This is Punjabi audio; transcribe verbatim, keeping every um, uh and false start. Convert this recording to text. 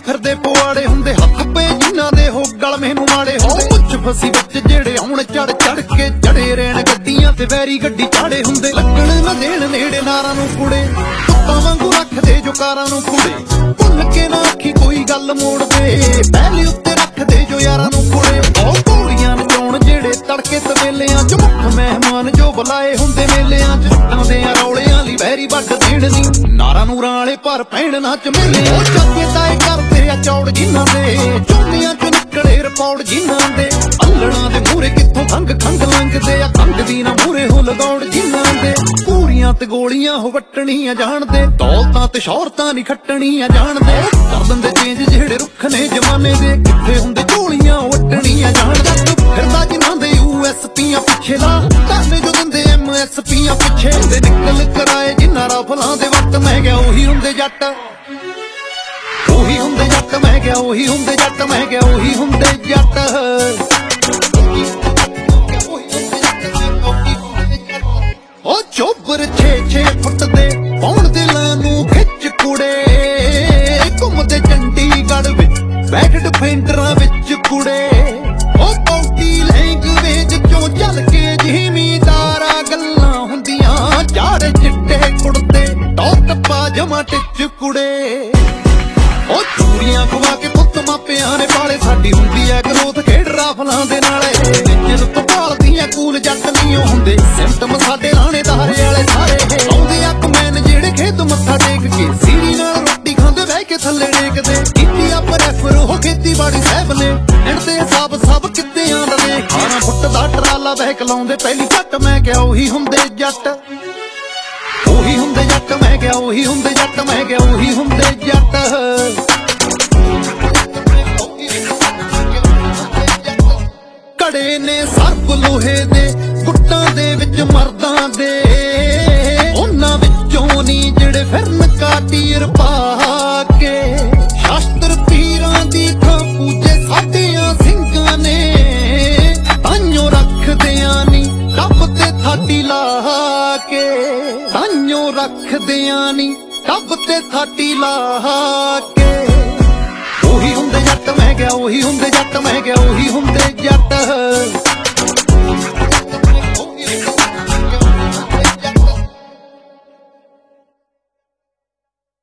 ਫਿਰਦੇ ਪਵਾੜੇ ਹੁੰਦੇ, ਹੱਥ ਪੇ ਜਿਨ੍ਹਾਂ ਦੇ ਹੋ ਗਲ ਮੈਨੂੰ ਮਾੜੇ ਹੁੰਦੇ। ਪੁੱਛ ਫਸੀ ਵਿੱਚ ਜਿਹੜੇ ਆਉਣ ਚੜ ਚੜ ਕੇ ਚੜੇ ਰਹਿਣ ਗੱਡੀਆਂ ਤੇ ਵੈਰੀ ਗੱਡੀ ਚਾੜੇ ਹੁੰਦੇ। ਲੱਗਣ ਨਾ ਦੇਣ ਨੇੜੇ ਨਾਰਾਂ ਨੂੰ ਕੁੜੇ, ਕੁੱਤਾਂ ਵਾਂਗੂ ਰੱਖਦੇ ਜੋ ਕਾਰਾਂ ਨੂੰ ਕੁੜੇ। ਭੁੱਲ ਕੇ ਨਾ ਆਖੀ ਕੋਈ ਗੱਲ ਮੋੜਦੇ, ਪਹਿਲੇ ਉੱਤੇ ਰੱਖਦੇ ਜੋ ਯਾਰਾਂ ਨੂੰ ਕੁੜੇ। ਉਹ ਘੋੜੀਆਂ ਨਚਾਉਣ ਜਿਹੜੇ ਤੜਕੇ ਤਵੇਲਿਆਂ ਚ, ਮੁੱਖ ਮਹਿਮਾਨ ਜੋ ਬੁਲਾਏ ਹੁੰਦੇ ਮੇਲਿਆਂ ਚ। ਜੱਟਾਂ ਦੇ ਰੌਲਿਆਂ ਲਈ ਵੈਰੀ ਵੱਢ ਦੇਣ ਨੀ, ਨਾਰਾਂ ਨੂਰਾਂ ਵਾਲੇ ਪਰ ਪੈਣ ਨੱਚ ਮੇਲੇ। ਉਹ ਚਾਚੇ ਤਾਏ ਕਰਦੇ ਆ ਚੌੜ ਜਿਨ੍ਹਾਂ ਦੇ, ਝੋਲੀਆਂ ਚ ਨਿਕਲੇ ਰਿਪੌੜ ਜਿਨ੍ਹਾਂ ਦੇ। ਅੱਲੜਾਂ ਦੇ ਮੂਹਰੇ ਕਿੱਥੋਂ ਖੰਗ ਖੰਗ ਲੰਘਦੇ ਆ, ਖੰਗ ਦੀ ਨਾ ਮੂਹਰੇ ਹੋ ਲਗੌੜ ਜਿਨ੍ਹਾਂ ਦੇ। ਪੂਰੀਆਂ ਤੇ ਗੋਲੀਆਂ ਹੋ ਵੱਟਣੀਆਂ ਜਾਣਦੇ, ਦੌਲਤਾਂ ਤੇ ਸ਼ੌਹਰਤਾਂ ਨਹੀਂ ਖੱਟਣੀਆਂ ਜਾਣਦੇ। ਕਰ ਦਿੰਦੇ ਚੇਂਜ ਜਿਹੜੇ ਰੁੱਖ ਨੇ ਜਮਾਨੇ ਦੇ, ਕਿੱਥੇ ਹੁੰਦੇ ਝੋਲੀਆਂ ਵੱਟਣੀਆਂ ਜਾਣਦੇ। ਫਿਰਦਾ ਜਿਨ੍ਹਾਂ ਦੇ ਯੂ ਐਸ ਪੀਆਂ ਪਿੱਛੇ ਲਾ, ਧਰਨੇ ਜੋ ਦਿੰਦੇ ਐਮ ਐਸ ਪੀਆਂ ਪਿੱਛੇ ਹੁੰਦੇ। ਨਿਕਲ ਕਰਾਏ ਜਿਨ੍ਹਾਂ ਰਾਫਲਾਂ ਦੇ ਵੱਟ, ਮੈਂ ਗਿਆ ਉਹੀ ਹੁੰਦੇ ਜੱਟ, ਉਹੀ ਹੁੰਦੇ ਜੱਟ। ਮੈਂ ਗਿਆ ਉਹੀ ਹੁੰਦੇ ਜੱਟ, ਮੈਂ ਗਿਆ ਉਹੀ ਹੁੰਦੇ ਜੱਟ। ਉਹ ਚੋਬਰ ਛੇ ਛੇ ਫੁੱਟ ਦੇ ਪੌਣ ਦਿਲਾਂ ਨੂੰ ਖਿੱਚ ਕੁੜੇ, ਘੁੰਮਦੇ ਚੰਡੀਗੜ੍ਹ ਵਿੱਚ ਬੈਠ ਡਿਫੈਂਡਰਾਂ ਵਿੱਚ ਕੁੜੇ। ਉਹ ਪੌਟੀ ਲੈਂਗਵੇਜ ਚੋਂ ਚੱਲ ਕੇ ਜ਼ਿਮੀਂਦਾਰਾਂ ਗੱਲਾਂ ਹੁੰਦੀਆਂ, ਚਾੜੇ ਚਿੱਟੇ ਕੁੜਤੇ ਟੌਪ ਪਾਜਮਾ ਟਿੱਚ ਕੁੜੇ। ਉਹ ਚੂੜੀਆਂ ਖਵਾ ਕੇ ਪੁੱਤ ਮਾਪਿਆਂ ਨੇ ਪਾਲੇ, ਸਾਡੀ ਹੁੰਦੀ ਐ ਗਰੋਥ ਖੇਡ ਰਾਫਲਾਂ ਦੇ ਨਾਲੇ। ਜਿੱਤ ਭਾਲਦੀਆਂ ਕੂਲ ਜੱਟ ਨਹੀਂ ਹੁੰਦੇ, ਸਿੰਪਟਮ ਸਾਡੇ ਲਾਣੇਦਾਰ ਵਾਲੇ ਸਾਰੇ। ਆਉਂਦੇ ਆ ਕਮੈਨ ਜਿਹੜੇ ਖੇਤ ਮੱਥਾ ਟੇਕ ਕੇ, ਸੀਰੀ ਨਾਲ ਰੋਟੀ ਖਾਂਦੇ ਬਹਿ ਕੇ ਥੱਲੇ ਟੇਕਦੇ। ਕੀਤੀ ਆ ਪ੍ਰੈਫਰ ਉਹ ਖੇਤੀਬਾੜੀ ਸਾਹਿਬ ਨੇ, ਇੰਦੇ ਸਭ ਸਭ ਕਿੱਤਿਆਂ ਦਾ ਦੇ। ਅਠਾਰਾਂ ਫੁੱਟ ਦਾ ਟਰਾਲਾ ਬਹਿਕ ਲਾਉਂਦੇ ਪਹਿਲੀ ਝੱਟ, ਮੈਂ ਕਿਹਾ ਉਹੀ ਹੁੰਦੇ ਜੱਟ, ਉਹੀ ਹੁੰਦੇ ਜੱਟ। ਮੈਂ ਕਿਹਾ ਉਹੀ ਹੁੰਦੇ ਜੱਟ, ਮੈਂ ਕਿਹਾ ਉਹੀ ਹੁੰਦੇ ਜੱਟ। ਕੜੇ ਨੇ ਸਰਬ ਲੋਹੇ ਦੇ ਗੁੱਟਾਂ ਦੇ ਵਿੱਚ ਮਰਦਾਂ ਦੇ, ਉਹਨਾਂ ਵਿੱਚੋਂ ਨੀ ਜਿਹੜੇ ਫਿਰਨ ਕਾਟੀਰ ਪਾ ਕੇ। ਸ਼ਾਸਤਰ ਪੀਰਾਂ ਦੀ ਥਾਂ ਪੂਜੇ ਸਾਡਿਆਂ ਸਿੰਘਾਂ ਨੇ, ਤਾਂਿਓ ਰੱਖਦਿਆਂ ਨੀ ਰੱਬ ਤੇ ਥਾਟੀ ਲਾ ਕੇ। ਤਾਂਿਓ ਰੱਖਦਿਆਂ ਨੀ ਰੱਬ ਤੇ ਥਾਟੀ ਲਾ ਕੇ। ਉਹੀ ਹੁੰਦੇ ਜੱਟ, ਮੈਂ ਕਿਹਾ ਉਹੀ ਹੁੰਦੇ ਜੱਟ, ਮੈਂ ਕਿਹਾ ਉਹੀ ਹੁੰਦੇ ਜੱਟ।